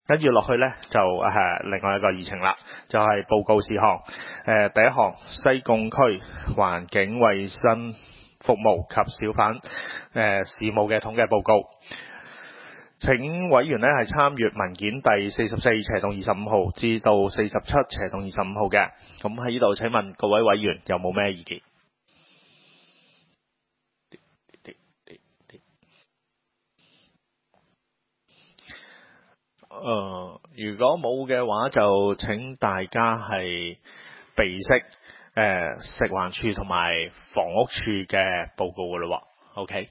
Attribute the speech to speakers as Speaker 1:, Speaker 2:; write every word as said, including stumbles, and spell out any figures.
Speaker 1: 跟住落去呢，就誒、啊、另外一個議程啦，就係、是、報告事項。誒、呃、第一項西貢區環境衛生服務及小販誒、呃、事務嘅統計報告。請委員呢係參閱文件第四十四斜棟二十五號至到四十七斜棟二十五號嘅。咁喺呢度請問各位委員有冇咩意見？誒、呃，如果冇嘅話，就請大家係備悉誒食環署同埋房屋署嘅報告㗎喇喎。OK。